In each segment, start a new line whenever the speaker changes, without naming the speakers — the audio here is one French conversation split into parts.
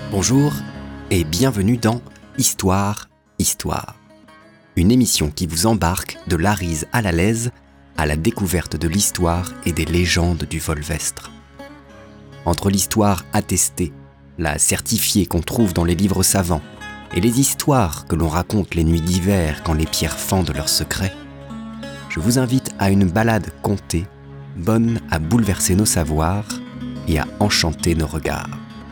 Bonjour et bienvenue dans Histoire, Histoire. Une émission qui vous embarque de l'Arise à la Lèze à la découverte de l'histoire et des légendes du Volvestre. Entre l'histoire attestée, la certifiée qu'on trouve dans les livres savants, et les histoires que l'on raconte les nuits d'hiver quand les pierres fendent leurs secrets, je vous invite à une balade contée, bonne à bouleverser nos savoirs et à enchanter nos regards.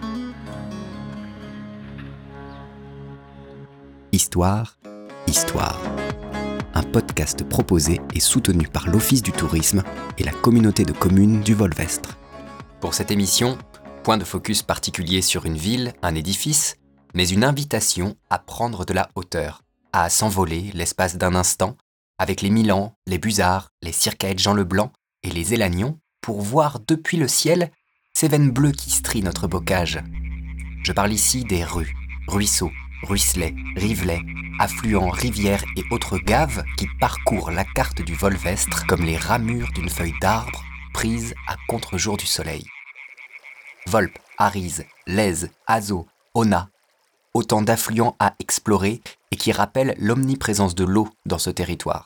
Histoire, Histoire. Un podcast proposé et soutenu par l'Office du tourisme et la communauté de communes du Volvestre. Pour cette émission, point de focus particulier sur une ville, un édifice, mais une invitation à prendre de la hauteur, à s'envoler l'espace d'un instant avec les Milans, les Busards, les Circaètes Jean Leblanc et les Élagnons pour voir depuis le ciel ces veines bleues qui strient notre bocage. Je parle ici des rues, ruisseaux, ruisselets, rivelets, affluents, rivières et autres gaves qui parcourent la carte du Volvestre comme les ramures d'une feuille d'arbre prise à contre-jour du soleil. Volpe, Arise, Lèze, Azot, Ona, autant d'affluents à explorer et qui rappellent l'omniprésence de l'eau dans ce territoire.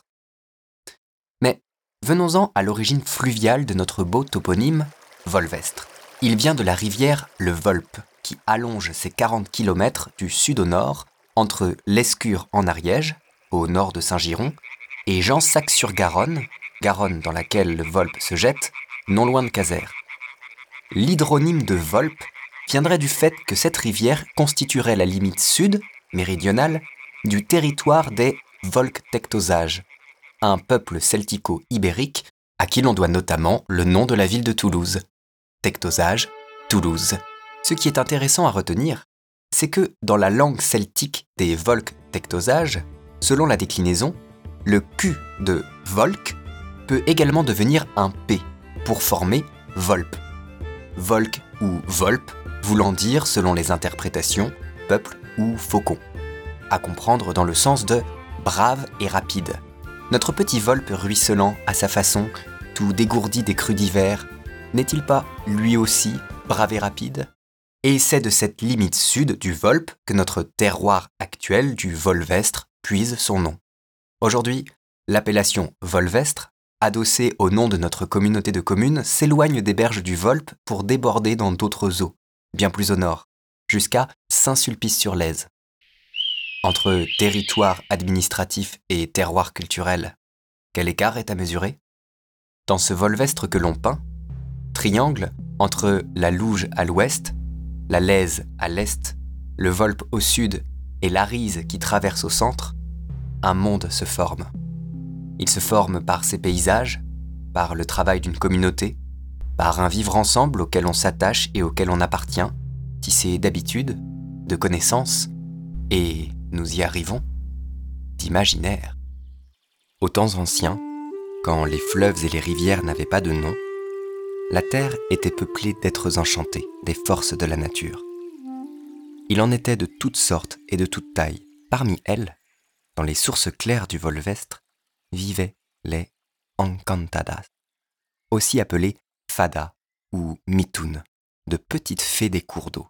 Mais venons-en à l'origine fluviale de notre beau toponyme Volvestre. Il vient de la rivière le Volpe, qui allonge ses 40 km du sud au nord, entre l'Escure en Ariège, au nord de Saint-Giron, et Jansac-sur-Garonne, Garonne dans laquelle le Volpe se jette, non loin de Casères. L'hydronyme de Volpe viendrait du fait que cette rivière constituerait la limite sud, méridionale, du territoire des Volctectosages, un peuple celtico-ibérique à qui l'on doit notamment le nom de la ville de Toulouse. Tectosage, Toulouse. Ce qui est intéressant à retenir, c'est que dans la langue celtique des Volctectosages, selon la déclinaison, le Q de Volc peut également devenir un P pour former Volpe. Volc ou Volpe voulant dire, selon les interprétations, peuple ou faucon. À comprendre dans le sens de brave et rapide. Notre petit Volpe ruisselant à sa façon, tout dégourdi des crues d'hiver, n'est-il pas, lui aussi, brave et rapide ? Et c'est de cette limite sud du Volpe que notre terroir actuel du Volvestre puise son nom. Aujourd'hui, l'appellation Volvestre, adossée au nom de notre communauté de communes, s'éloigne des berges du Volpe pour déborder dans d'autres eaux, bien plus au nord, jusqu'à Saint-Sulpice-sur-Lèze. Entre territoire administratif et terroir culturel, quel écart est à mesurer ? Dans ce Volvestre que l'on peint, triangle entre la Louge à l'ouest, la Lèze à l'est, le Volpe au sud et l'Arise qui traverse au centre, un monde se forme. Il se forme par ses paysages, par le travail d'une communauté, par un vivre ensemble auquel on s'attache et auquel on appartient, tissé d'habitudes, de connaissances, et, nous y arrivons, d'imaginaire. Aux temps anciens, quand les fleuves et les rivières n'avaient pas de nom, la terre était peuplée d'êtres enchantés, des forces de la nature. Il en était de toutes sortes et de toutes tailles. Parmi elles, dans les sources claires du Volvestre, vivaient les encantadas, aussi appelées fadas ou mitounes, de petites fées des cours d'eau.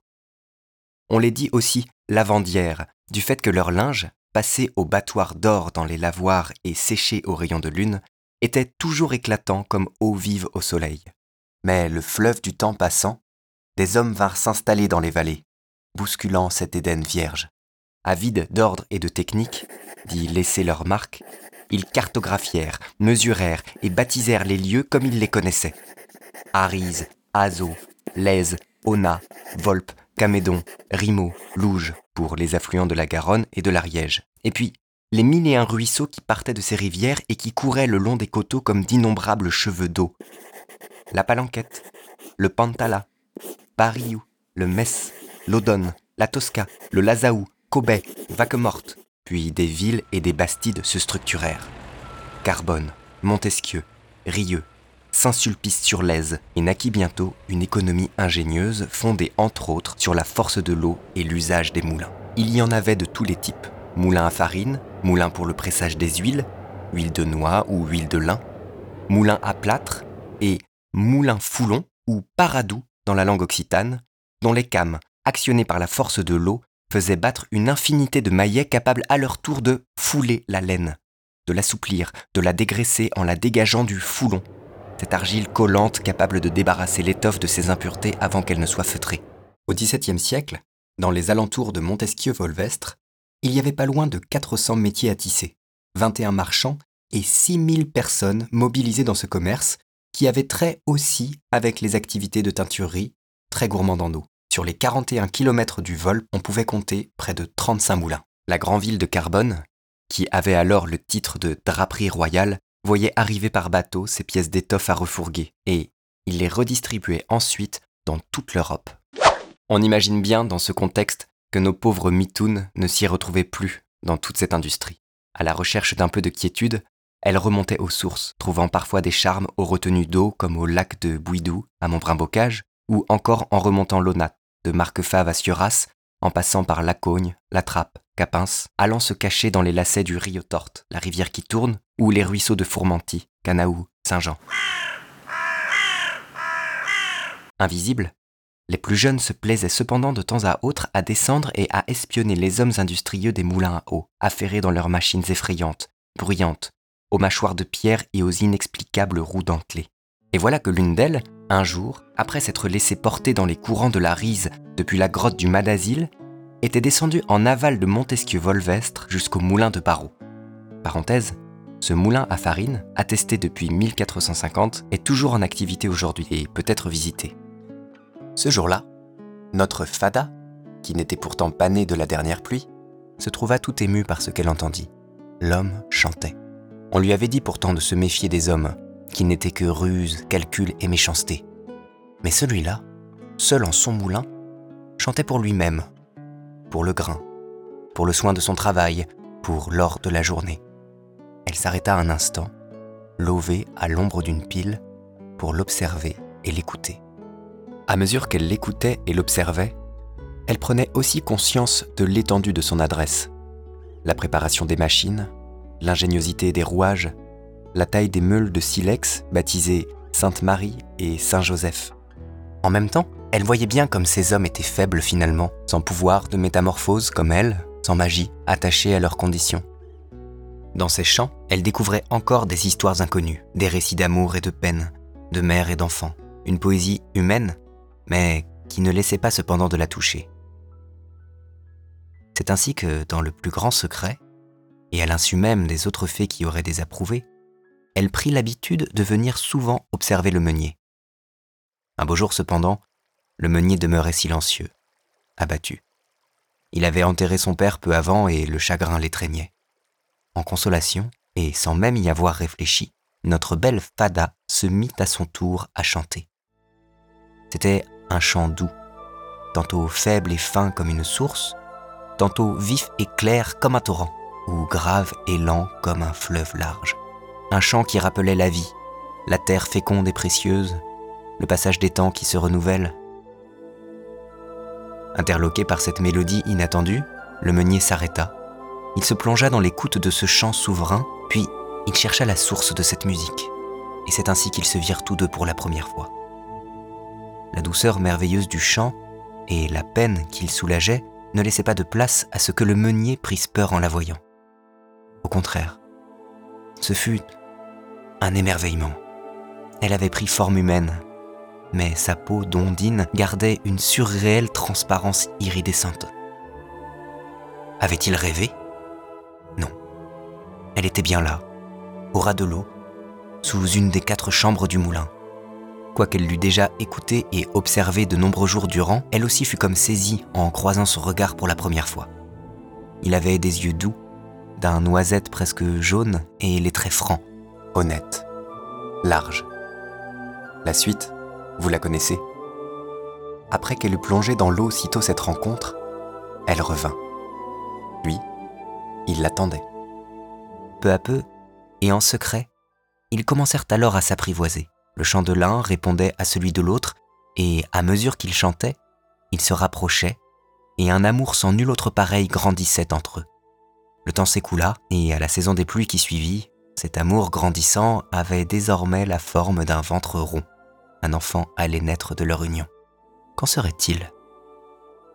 On les dit aussi lavandières, du fait que leur linge, passé au battoir d'or dans les lavoirs et séché aux rayons de lune, était toujours éclatant comme eau vive au soleil. Mais le fleuve du temps passant, des hommes vinrent s'installer dans les vallées, bousculant cet Éden vierge. Avides d'ordre et de technique, d'y laisser leur marque, ils cartographièrent, mesurèrent et baptisèrent les lieux comme ils les connaissaient. Arise, Azot, Lèze, Ona, Volpe, Camédon, Rimaud, Louge, pour les affluents de la Garonne et de l'Ariège. Et puis, les 1001 ruisseaux qui partaient de ces rivières et qui couraient le long des coteaux comme d'innombrables cheveux d'eau. La Palanquette, le Pantala, Pariou, le Metz, l'Odonne, la Tosca, le Lazaou, Cobet, Vaquemorte, puis des villes et des bastides se structurèrent. Carbonne, Montesquieu, Rieux, Saint-Sulpice-sur-Lèze et naquit bientôt une économie ingénieuse fondée entre autres sur la force de l'eau et l'usage des moulins. Il y en avait de tous les types, moulins à farine, moulins pour le pressage des huiles, huile de noix ou huile de lin, moulins à plâtre et moulins foulons ou paradous dans la langue occitane, dont les cames, actionnés par la force de l'eau, faisaient battre une infinité de maillets capables à leur tour de fouler la laine, de l'assouplir, de la dégraisser en la dégageant du foulon, cette argile collante capable de débarrasser l'étoffe de ses impuretés avant qu'elle ne soit feutrée. Au XVIIe siècle, dans les alentours de Montesquieu-Volvestre, il y avait pas loin de 400 métiers à tisser, 21 marchands et 6000 personnes mobilisées dans ce commerce qui avait trait aussi avec les activités de teinturerie, très gourmandes en eau. Sur les 41 km du Vol, on pouvait compter près de 35 moulins. La grande ville de Carbonne, qui avait alors le titre de draperie royale, voyait arriver par bateau ces pièces d'étoffe à refourguer, et il les redistribuait ensuite dans toute l'Europe. On imagine bien dans ce contexte que nos pauvres mitounes ne s'y retrouvaient plus dans toute cette industrie. À la recherche d'un peu de quiétude, elles remontaient aux sources, trouvant parfois des charmes aux retenues d'eau comme au lac de Bouidou à Montbrun-Bocage, ou encore en remontant l'Aunat, de Marquefave à Sieurasse, en passant par Lacogne, La Trappe, Capins, allant se cacher dans les lacets du Rio Torte, la rivière qui tourne, ou les ruisseaux de Fourmenty, Canaou, Saint-Jean. Invisibles, les plus jeunes se plaisaient cependant de temps à autre à descendre et à espionner les hommes industrieux des moulins à eau, affairés dans leurs machines effrayantes, bruyantes, aux mâchoires de pierre et aux inexplicables roues dentelées. Et voilà que l'une d'elles, un jour, après s'être laissée porter dans les courants de la Rise depuis la grotte du Madazil, était descendue en aval de Montesquieu-Volvestre jusqu'au moulin de Barreau. Parenthèse, ce moulin à farine, attesté depuis 1450, est toujours en activité aujourd'hui et peut être visité. Ce jour-là, notre Fada, qui n'était pourtant pas née de la dernière pluie, se trouva tout émue par ce qu'elle entendit. L'homme chantait. On lui avait dit pourtant de se méfier des hommes, qui n'étaient que ruse, calcul et méchanceté. Mais celui-là, seul en son moulin, chantait pour lui-même, pour le grain, pour le soin de son travail, pour l'or de la journée. Elle s'arrêta un instant, levée à l'ombre d'une pile, pour l'observer et l'écouter. À mesure qu'elle l'écoutait et l'observait, elle prenait aussi conscience de l'étendue de son adresse. La préparation des machines, l'ingéniosité des rouages, la taille des meules de silex baptisées Sainte-Marie et Saint-Joseph. En même temps, elle voyait bien comme ces hommes étaient faibles finalement, sans pouvoir de métamorphose comme elle, sans magie, attachés à leurs conditions. Dans ces chants, elle découvrait encore des histoires inconnues, des récits d'amour et de peine, de mère et d'enfants, une poésie humaine, mais qui ne laissait pas cependant de la toucher. C'est ainsi que, dans le plus grand secret, et à l'insu même des autres fées qui auraient désapprouvé, elle prit l'habitude de venir souvent observer le meunier. Un beau jour cependant, le meunier demeurait silencieux, abattu. Il avait enterré son père peu avant et le chagrin l'étreignait. En consolation, et sans même y avoir réfléchi, notre belle Fada se mit à son tour à chanter. C'était un chant doux, tantôt faible et fin comme une source, tantôt vif et clair comme un torrent, ou grave et lent comme un fleuve large. Un chant qui rappelait la vie, la terre féconde et précieuse, le passage des temps qui se renouvellent. Interloqué par cette mélodie inattendue, le meunier s'arrêta. Il se plongea dans l'écoute de ce chant souverain, puis il chercha la source de cette musique. Et c'est ainsi qu'ils se virent tous deux pour la première fois. La douceur merveilleuse du chant et la peine qu'il soulageait ne laissaient pas de place à ce que le meunier prisse peur en la voyant. Au contraire, ce fut un émerveillement. Elle avait pris forme humaine, mais sa peau d'ondine gardait une surréelle transparence iridescente. Avait-il rêvé ? Non. Elle était bien là, au ras de l'eau, sous une des 4 chambres du moulin. Quoiqu'elle l'eût déjà écouté et observé de nombreux jours durant, elle aussi fut comme saisie en croisant son regard pour la première fois. Il avait des yeux doux, d'un noisette presque jaune et les traits francs, honnêtes, larges. La suite, vous la connaissez. Après qu'elle eut plongé dans l'eau sitôt cette rencontre, elle revint. Lui, il l'attendait. Peu à peu, et en secret, ils commencèrent alors à s'apprivoiser. Le chant de l'un répondait à celui de l'autre, et à mesure qu'ils chantaient, ils se rapprochaient, et un amour sans nul autre pareil grandissait entre eux. Le temps s'écoula, et à la saison des pluies qui suivit, cet amour grandissant avait désormais la forme d'un ventre rond. Un enfant allait naître de leur union. Qu'en serait-il ?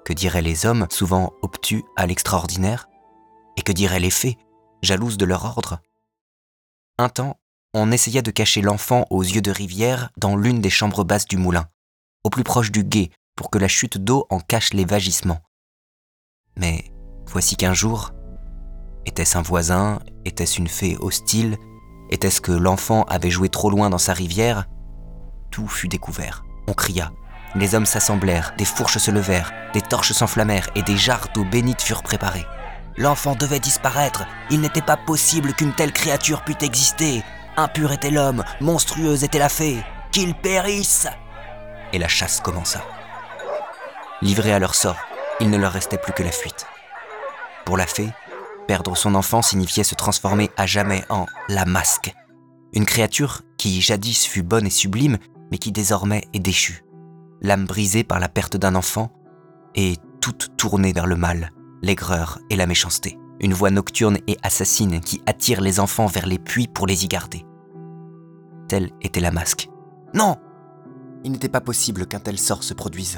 Que diraient les hommes, souvent obtus à l'extraordinaire? Et que diraient les fées, jalouses de leur ordre? Un temps, on essaya de cacher l'enfant aux yeux de rivière dans l'une des chambres basses du moulin, au plus proche du gué, pour que la chute d'eau en cache les vagissements. Mais voici qu'un jour, était-ce un voisin? Était-ce une fée hostile? Était-ce que l'enfant avait joué trop loin dans sa rivière? Tout fut découvert. On cria. Les hommes s'assemblèrent, des fourches se levèrent, des torches s'enflammèrent et des jarres d'eau bénite furent préparées. L'enfant devait disparaître. Il n'était pas possible qu'une telle créature pût exister. Impur était l'homme, monstrueuse était la fée. Qu'il périsse! Et la chasse commença. Livrés à leur sort, il ne leur restait plus que la fuite. Pour la fée, perdre son enfant signifiait se transformer à jamais en la masque. Une créature qui jadis fut bonne et sublime, mais qui désormais est déchue. L'âme brisée par la perte d'un enfant et toute tournée vers le mal, l'aigreur et la méchanceté. Une voix nocturne et assassine qui attire les enfants vers les puits pour les y garder. Telle était la masque. Non! Il n'était pas possible qu'un tel sort se produise.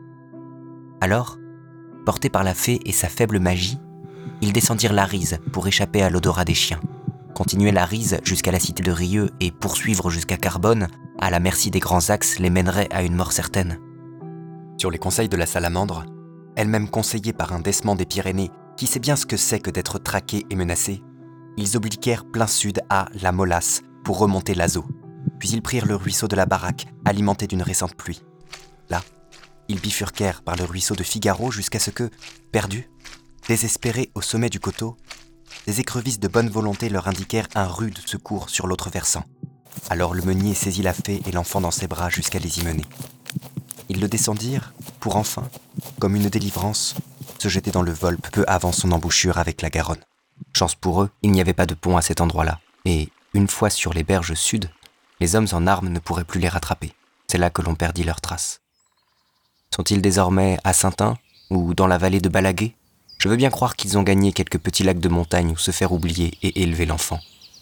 Alors, portés par la fée et sa faible magie, ils descendirent la Rise pour échapper à l'odorat des chiens, continuer la Rise jusqu'à la cité de Rieux et poursuivre jusqu'à Carbone, à la merci des grands axes, les mènerait à une mort certaine. Sur les conseils de la salamandre, elle-même conseillée par un décement des Pyrénées, qui sait bien ce que c'est que d'être traqué et menacé, ils obliquèrent plein sud à la Molasse pour remonter l'Azo. Puis ils prirent le ruisseau de la Baraque, alimenté d'une récente pluie. Là, ils bifurquèrent par le ruisseau de Figaro jusqu'à ce que, perdus, désespérés au sommet du coteau, des écrevisses de bonne volonté leur indiquèrent un rude secours sur l'autre versant. Alors le meunier saisit la fée et l'enfant dans ses bras jusqu'à les y mener. Ils le descendirent pour enfin, comme une délivrance, se jeter dans le Volpe peu avant son embouchure avec la Garonne. Chance pour eux, il n'y avait pas de pont à cet endroit-là, et une fois sur les berges sud, les hommes en armes ne pourraient plus les rattraper. C'est là que l'on perdit leurs traces. Sont-ils désormais à Saintin ou dans la vallée de Balaguer? Je veux bien croire qu'ils ont gagné quelques petits lacs de montagne où se faire oublier et élever l'enfant.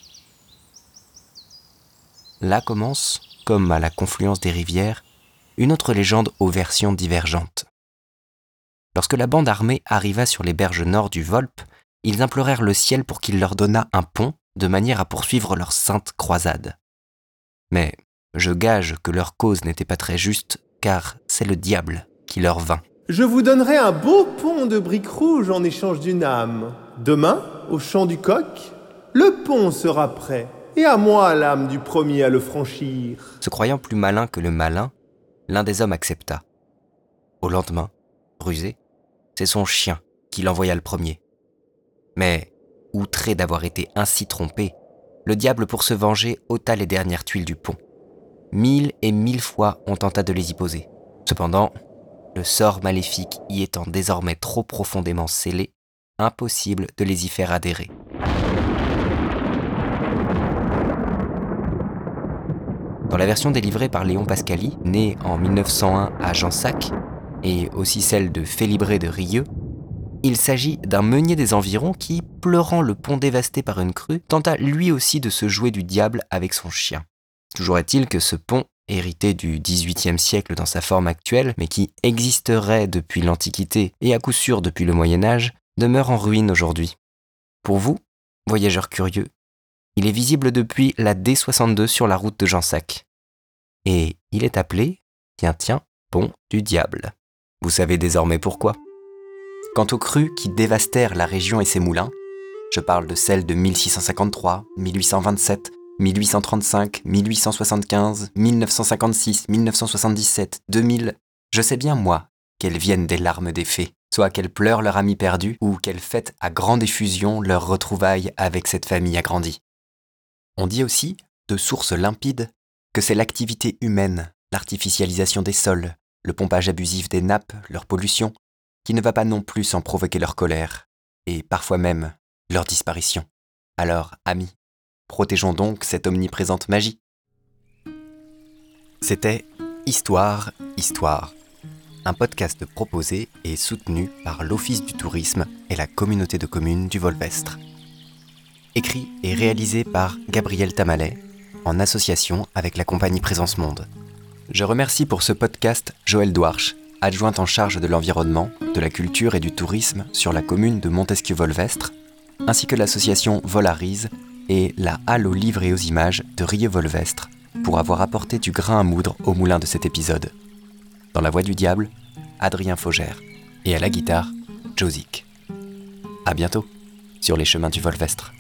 Là commence, comme à la confluence des rivières, une autre légende aux versions divergentes. Lorsque la bande armée arriva sur les berges nord du Volpe, ils implorèrent le ciel pour qu'il leur donnât un pont de manière à poursuivre leur sainte croisade. Mais je gage que leur cause n'était pas très juste, car c'est le diable qui leur vint.
Je vous donnerai un beau pont de briques rouges en échange d'une âme. Demain, au champ du coq, le pont sera prêt, et à moi l'âme du premier à le franchir.
Se croyant plus malin que le malin, l'un des hommes accepta. Au lendemain, rusé, c'est son chien qui l'envoya le premier. Mais, outré d'avoir été ainsi trompé, le diable pour se venger ôta les dernières tuiles du pont. 1000 et 1000 fois on tenta de les y poser. Cependant, le sort maléfique y étant désormais trop profondément scellé, impossible de les y faire adhérer. Dans la version délivrée par Léon Pascali, né en 1901 à Jansac, et aussi celle de Félibré de Rieux, il s'agit d'un meunier des environs qui, pleurant le pont dévasté par une crue, tenta lui aussi de se jouer du diable avec son chien. Toujours est-il que ce pont, hérité du XVIIIe siècle dans sa forme actuelle, mais qui existerait depuis l'Antiquité et à coup sûr depuis le Moyen-Âge, demeure en ruine aujourd'hui. Pour vous, voyageurs curieux, il est visible depuis la D62 sur la route de Jansac. Et il est appelé, tiens, pont du diable. Vous savez désormais pourquoi. Quant aux crues qui dévastèrent la région et ses moulins, je parle de celles de 1653, 1827, 1835, 1875, 1956, 1977, 2000, je sais bien, moi, qu'elles viennent des larmes des fées, soit qu'elles pleurent leur ami perdu, ou qu'elles fêtent à grande effusion leur retrouvaille avec cette famille agrandie. On dit aussi, de sources limpides, que c'est l'activité humaine, l'artificialisation des sols, le pompage abusif des nappes, leur pollution, qui ne va pas non plus sans provoquer leur colère, et parfois même leur disparition. Alors, amis, protégeons donc cette omniprésente magie. C'était Histoire, un podcast proposé et soutenu par l'Office du tourisme et la communauté de communes du Volvestre. Écrit et réalisé par Gabriel Tamalet, en association avec la compagnie Présence Monde. Je remercie pour ce podcast Joël Douarche, adjointe en charge de l'environnement, de la culture et du tourisme sur la commune de Montesquieu-Volvestre, ainsi que l'association Volarise et la Halle aux livres et aux images de Rieux-Volvestre, pour avoir apporté du grain à moudre au moulin de cet épisode. Dans la voix du diable, Adrien Faugère. Et à la guitare, Jozik. À bientôt sur les chemins du Volvestre.